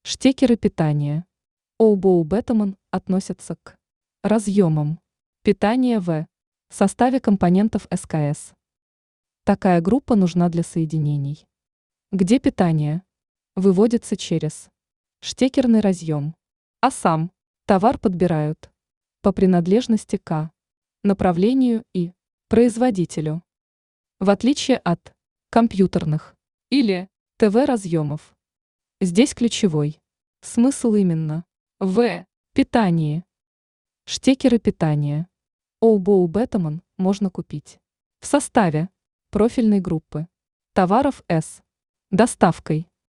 Штекеры питания. Оубоу Бетамон относятся к разъемам питания в составе компонентов СКС. Такая группа нужна для соединений, где питание выводится через штекерный разъем, а сам товар подбирают по принадлежности к направлению и производителю. В отличие от компьютерных или ТВ-разъемов, здесь ключевой смысл именно в питании. Штекеры питания. Оубоу Бетамон можно купить в составе профильной группы товаров с доставкой